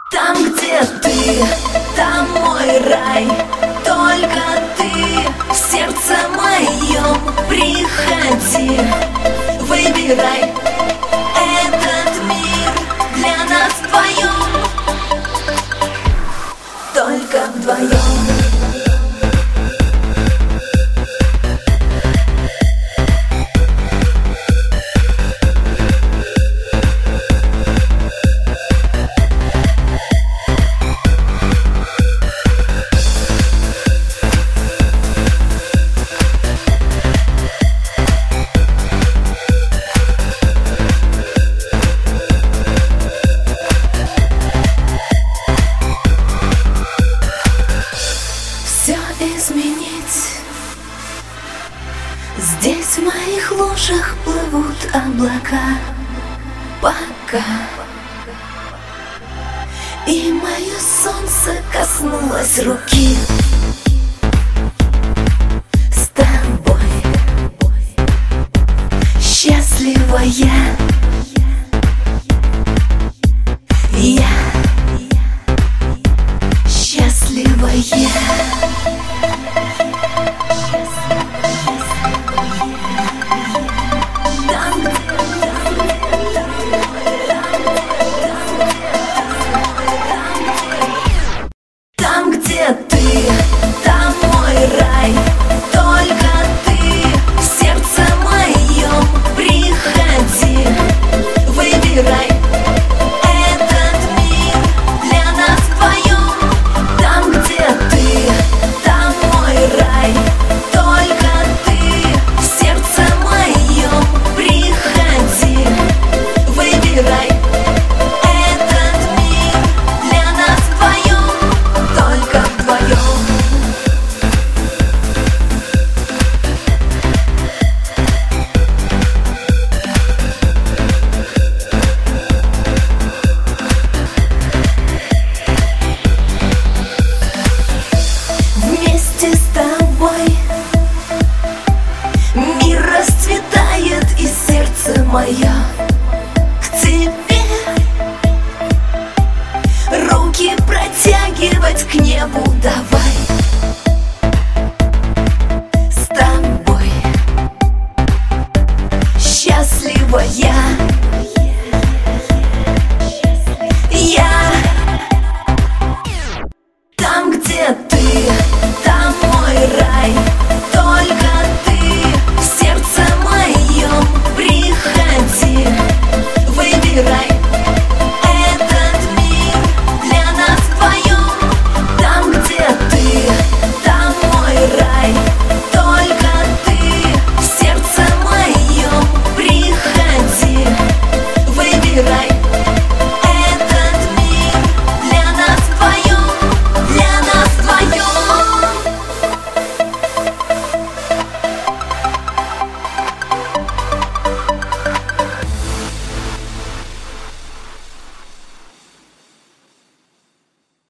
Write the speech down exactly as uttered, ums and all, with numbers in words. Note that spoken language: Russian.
Там, где ты, там мой рай. Только ты в сердце моем. Приходи, выбирай. Этот мир для нас вдвоем. Только вдвоем. Изменить. Здесь в моих лужах плывут облака. Пока. И мое солнце коснулось руки. С тобой счастливая.